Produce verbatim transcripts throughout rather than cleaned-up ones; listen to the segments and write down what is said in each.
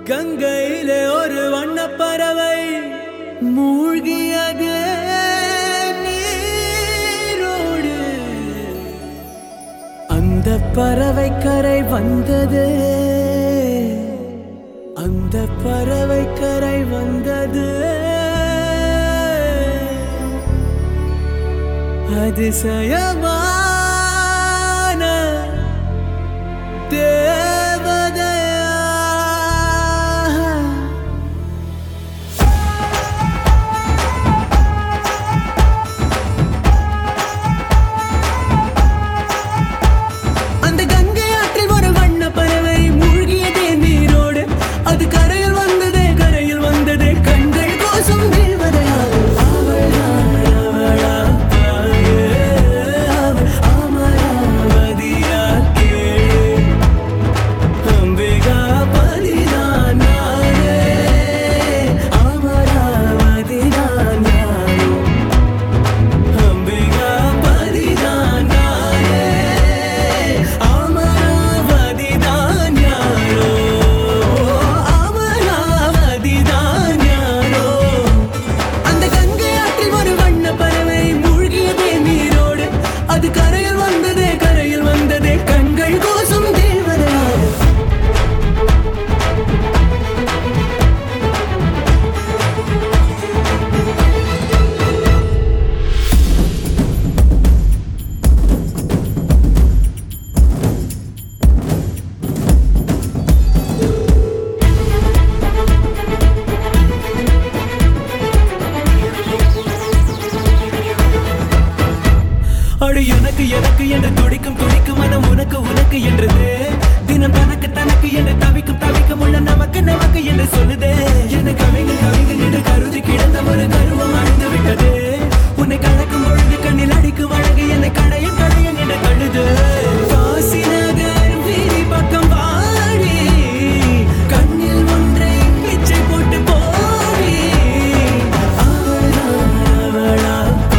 கங்கையிலே ஒரு வண்ணப்பறவை மூழ்கியது நீரோடு. அந்த பறவை கரை வந்தது, அந்த பறவை கரை வந்தது. அதிசயமான தேவதையா. அந்த கங்கை ஆற்றில் ஒரு வண்ண பறவை மூழ்கியதே நீரோடு. அது கரையில் வந்ததே, கரையில் வந்ததே கண்கள் கோசம் தேவதையா. எனக்கு எனக்கு என்று துடிக்கும் துடிக்கும் மனம் உனக்கு உனக்கு என்றது. தினம் தனக்கு தனக்கு என்று தவிக்கும் தவிக்கும் உள்ள நமக்கு நமக்கு என்று சொல்லுதே. என்னை கவிங்க கவிங்க என்று கருதி கிடந்த ஒரு கருவம் அழிந்து விட்டது. உன்னை கலக்கும் பொழுது கண்ணில் அடிக்கு வழங்கு என்னை கடையன் கடையன் என்று கழுது. காசி நகர் வீதி பக்கம் வாடி, கண்ணில் ஒன்றை பிச்சை போட்டு போடி. அவளா அவளா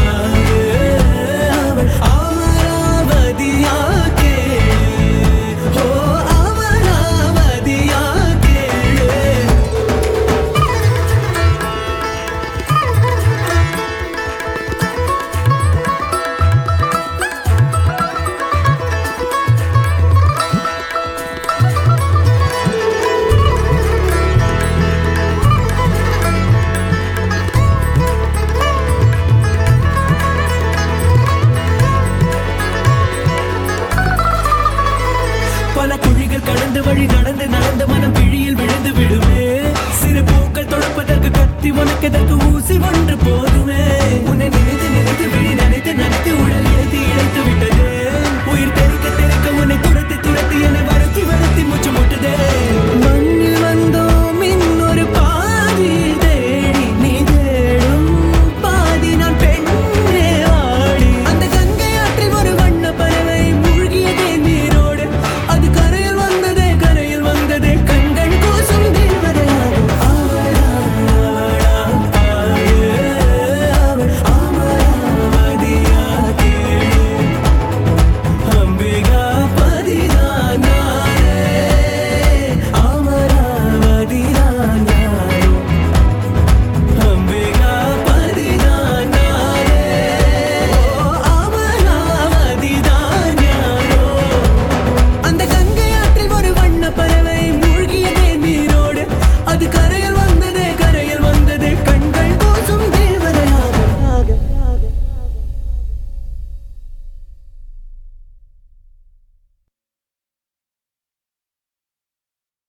கடந்து வழி நடந்து நடந்து மனம் பிழியில் விழுந்து விடுமே. சிறு பூக்கள் தொடப்பதற்கு கத்தி உனக்கு எதற்கு ஊசி ஒன்று போதுமே. உன்னை நினைத்து நினைத்து விழி நினைத்து நினைத்து உடல் இழைத்து இழைத்து விட்டது. உயிர் தெறிக்க தெறிக்க உன்னை துரத்தி துரத்தி